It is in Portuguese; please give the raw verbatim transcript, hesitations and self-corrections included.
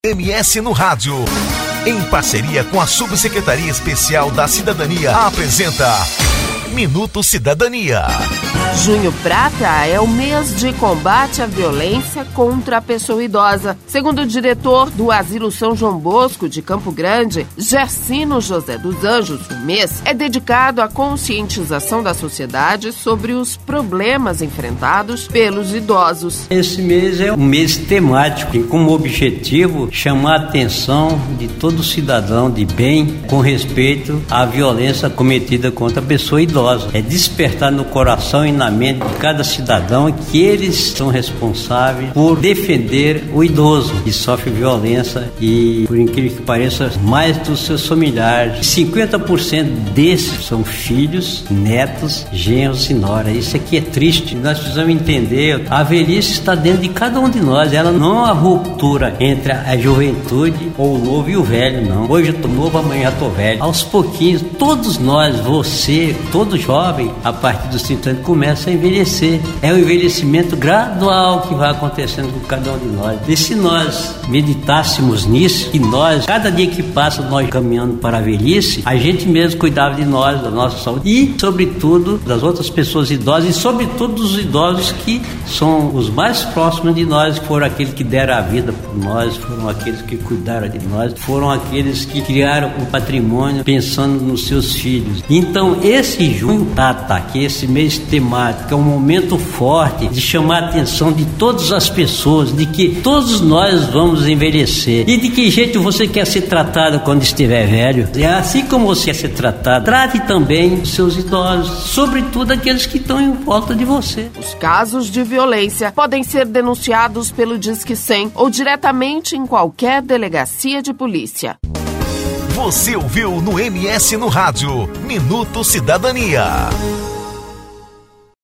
M S no Rádio, em parceria com a Subsecretaria Especial da Cidadania, apresenta Minuto Cidadania. Junho Prata é o mês de combate à violência contra a pessoa idosa. Segundo o diretor do Asilo São João Bosco de Campo Grande, Gersino José dos Anjos, o mês é dedicado à conscientização da sociedade sobre os problemas enfrentados pelos idosos. Esse mês é um mês temático, tem como objetivo chamar a atenção de todo cidadão de bem com respeito à violência cometida contra a pessoa idosa. É despertar no coração e na mente de cada cidadão que eles são responsáveis por defender o idoso que sofre violência e, por incrível que pareça, mais dos seus familiares. cinquenta por cento desses são filhos, netos, genros e noras. Isso aqui é triste. Nós precisamos entender, a velhice está dentro de cada um de nós. Ela não é uma ruptura entre a juventude ou o novo e o velho, não. Hoje eu estou novo, amanhã eu estou velho. Aos pouquinhos, todos nós, você, todo jovem, a partir dos trinta anos, começa a envelhecer. É o envelhecimento gradual que vai acontecendo com cada um de nós. E se nós meditássemos nisso, que nós, cada dia que passa, nós caminhando para a velhice, a gente mesmo cuidava de nós, da nossa saúde e, sobretudo, das outras pessoas idosas e, sobretudo, dos idosos que são os mais próximos de nós, foram aqueles que deram a vida por nós, foram aqueles que cuidaram de nós, foram aqueles que criaram um patrimônio pensando nos seus filhos. Então, esse Junho Prata, que esse mês temático, é um momento forte de chamar a atenção de todas as pessoas, de que todos nós vamos envelhecer. E de que jeito você quer ser tratado quando estiver velho? É assim como você quer ser tratado, trate também os seus idosos, sobretudo aqueles que estão em volta de você. Os casos de violência podem ser denunciados pelo Disque cem ou diretamente em qualquer delegacia de polícia. Você ouviu no M S no Rádio, Minuto Cidadania.